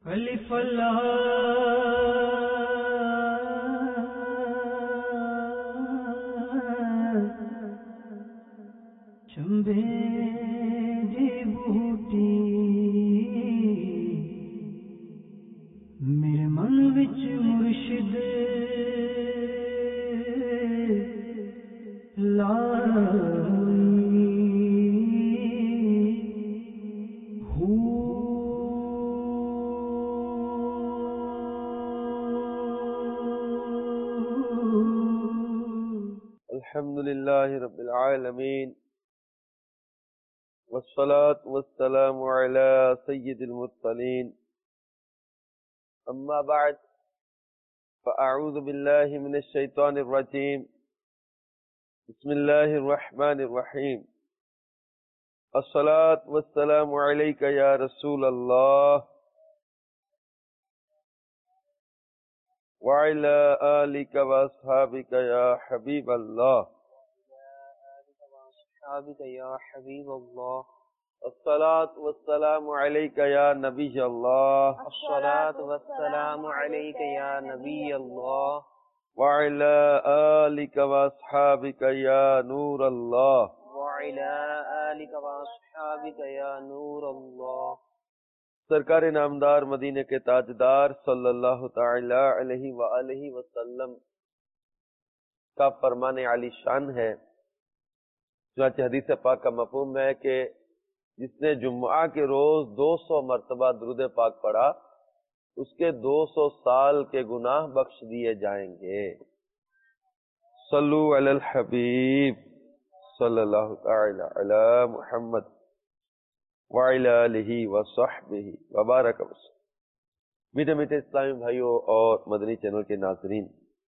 الف اللہ چمبے دی بوٹی میرے من وچ مرشد الحمد للہ رب العالمین والصلاة والسلام علی سید المرسلین اما بعد فاعوذ باللہ من الشیطان الرجیم بسم اللہ الرحمن الرحیم الصلاة والسلام علیک یا رسول اللہ وعلى آلك وأصحابك يا حبيب الله الصلاة والسلام عليك يا نبي الله الصلاة والسلام عليك يا نبي الله وعلى آلك وأصحابك يا نور الله وعلى آلك وأصحابك يا نور الله سرکار نامدار مدینے کے تاجدار صلی اللہ تعالی علیہ وآلہ وسلم کا فرمان علی شان ہے. چنانچہ حدیث پاک کا مفہوم ہے کہ جس نے جمعہ کے روز 200 مرتبہ درود پاک پڑھا اس کے 200 سال کے گناہ بخش دیے جائیں گے. صلو علی الحبیب صلی اللہ تعالی علی محمد وعلی آلہ وصحبہ وبارک وسلم. میٹھے میٹھے اسلامی بھائیوں اور مدنی چینل کے ناظرین،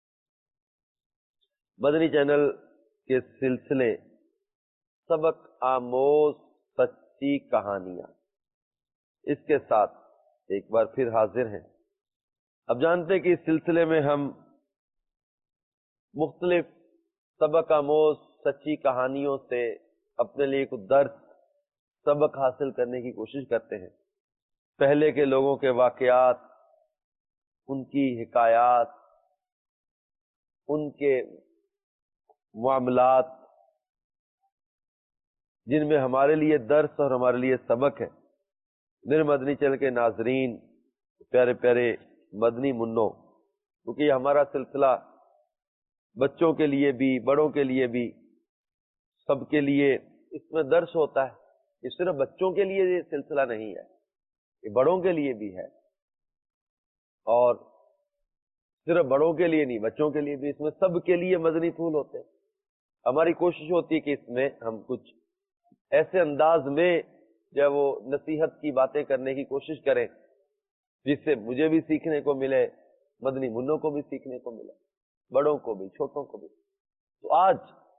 مدنی چینل کے سلسلے سبق آموز سچی کہانیاں اس کے ساتھ ایک بار پھر حاضر ہیں. اب جانتے ہیں کہ اس سلسلے میں ہم مختلف سبق آموز سچی کہانیوں سے اپنے لیے کچھ درس سبق حاصل کرنے کی کوشش کرتے ہیں. پہلے کے لوگوں کے واقعات، ان کی حکایات، ان کے معاملات جن میں ہمارے لیے درس اور ہمارے لیے سبق ہے. میرے مدنی چینل کے ناظرین، پیارے پیارے مدنی منوں، کیونکہ یہ ہمارا سلسلہ بچوں کے لیے بھی بڑوں کے لیے بھی سب کے لیے اس میں درس ہوتا ہے. یہ صرف بچوں کے لیے یہ سلسلہ نہیں ہے، یہ بڑوں کے لیے بھی ہے، اور صرف بڑوں کے لیے نہیں بچوں کے لیے بھی. اس میں سب کے لیے مدنی پھول ہوتے ہیں. ہماری کوشش ہوتی ہے کہ اس میں ہم کچھ ایسے انداز میں جو وہ نصیحت کی باتیں کرنے کی کوشش کریں جس سے مجھے بھی سیکھنے کو ملے، مدنی منوں کو بھی سیکھنے کو ملے، بڑوں کو بھی چھوٹوں کو بھی. تو آج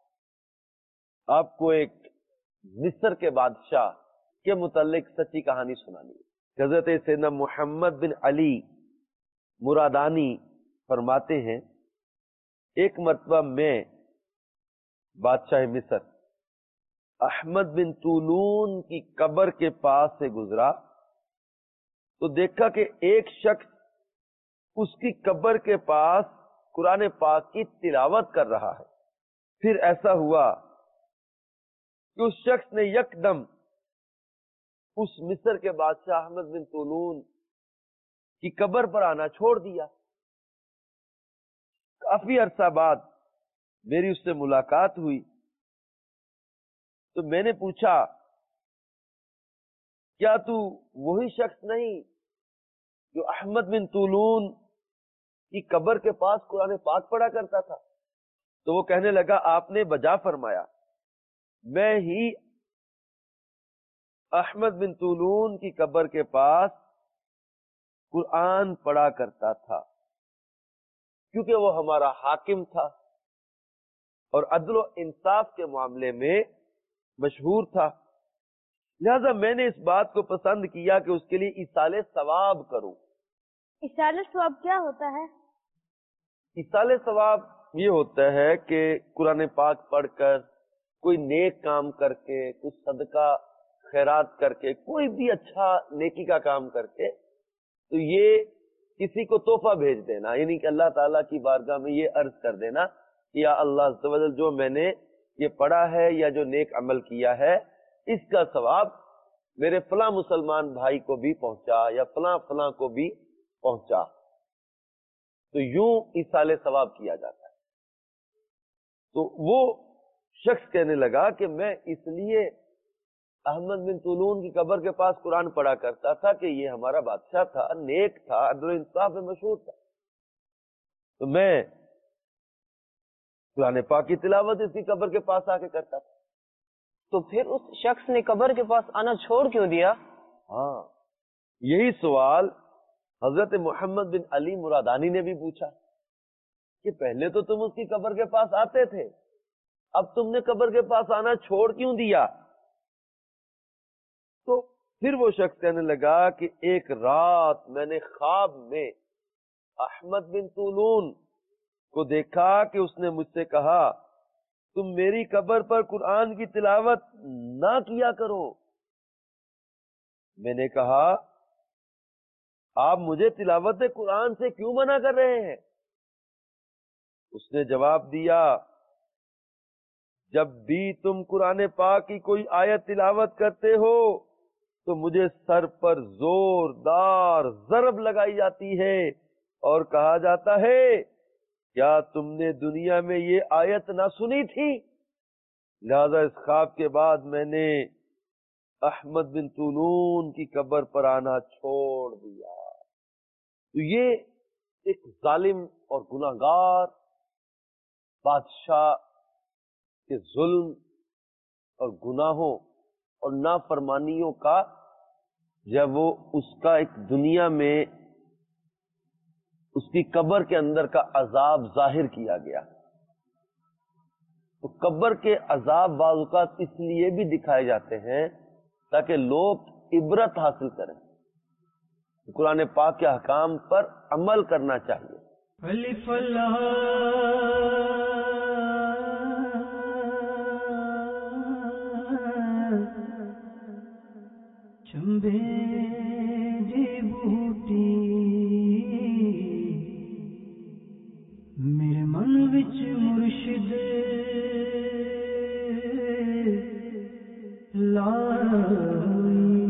آپ کو ایک مصر کے بادشاہ کے متعلق سچی کہانی سنانی ہے. حضرت سیدنا محمد بن علی مرادانی فرماتے ہیں، ایک مرتبہ میں بادشاہ مصر احمد بن طولون کی قبر کے پاس سے گزرا تو دیکھا کہ ایک شخص اس کی قبر کے پاس قرآن پاک کی تلاوت کر رہا ہے. پھر ایسا ہوا کہ اس شخص نے یکدم اس مصر کے بادشاہ احمد بن طولون کی قبر پر آنا چھوڑ دیا. کافی عرصہ بعد میری اس سے ملاقات ہوئی تو میں نے پوچھا، کیا تو وہی شخص نہیں جو احمد بن طولون کی قبر کے پاس قرآن پاک پڑھا کرتا تھا؟ تو وہ کہنے لگا، آپ نے بجا فرمایا، میں ہی احمد بن طولون کی قبر کے پاس قرآن پڑھا کرتا تھا، کیونکہ وہ ہمارا حاکم تھا اور عدل و انصاف کے معاملے میں مشہور تھا. لہذا میں نے اس بات کو پسند کیا کہ اس کے لیے ایصال ثواب کروں. ایصال ثواب کیا ہوتا ہے؟ ایصال ثواب یہ ہوتا ہے کہ قرآن پاک پڑھ کر، کوئی نیک کام کر کے، کچھ صدقہ خیرات کر کے، کوئی بھی اچھا نیکی کا کام کر کے تو یہ کسی کو تحفہ بھیج دینا، یعنی کہ اللہ تعالیٰ کی بارگاہ میں یہ عرض کر دینا کہ یا اللہ عز و جل، جو میں نے یہ پڑھا ہے یا جو نیک عمل کیا ہے اس کا ثواب میرے فلاں مسلمان بھائی کو بھی پہنچا یا فلاں فلاں کو بھی پہنچا. تو یوں ایصال ثواب کیا جاتا ہے. تو وہ شخص کہنے لگا کہ میں اس لیے احمد بن طولون کی قبر کے پاس قرآن پڑھا کرتا تھا کہ یہ ہمارا بادشاہ تھا، نیک تھا، عدل و انصاف میں مشہور تھا، تو میں قرآن پاک کی تلاوت اس کی قبر کے پاس آ کے کرتا تھا. تو پھر اس شخص نے قبر کے پاس آنا چھوڑ کیوں دیا؟ ہاں، یہی سوال حضرت محمد بن علی مرادانی نے بھی پوچھا کہ پہلے تو تم اس کی قبر کے پاس آتے تھے، اب تم نے قبر کے پاس آنا چھوڑ کیوں دیا؟ تو پھر وہ شخص کہنے لگا کہ ایک رات میں نے خواب میں احمد بن طولون کو دیکھا کہ اس نے مجھ سے کہا تم میری قبر پر قرآن کی تلاوت نہ کیا کرو. میں نے کہا آپ مجھے تلاوت قرآن سے کیوں منع کر رہے ہیں؟ اس نے جواب دیا جب بھی تم قرآن پاک کی کوئی آیت تلاوت کرتے ہو تو مجھے سر پر زوردار ضرب لگائی جاتی ہے اور کہا جاتا ہے کیا تم نے دنیا میں یہ آیت نہ سنی تھی؟ لہذا اس خواب کے بعد میں نے احمد بن طولون کی قبر پر آنا چھوڑ دیا. تو یہ ایک ظالم اور گناہگار بادشاہ کے ظلم اور گناہوں اور نافرمانیوں کا جب وہ اس کا ایک دنیا میں اس کی قبر کے اندر کا عذاب ظاہر کیا گیا. تو قبر کے عذاب بعض اوقات اس لیے بھی دکھائے جاتے ہیں تاکہ لوگ عبرت حاصل کریں. قرآن پاک کے احکام پر عمل کرنا چاہیے. الف لام چمبے دی بوٹی میرے من وچ مرشد لائی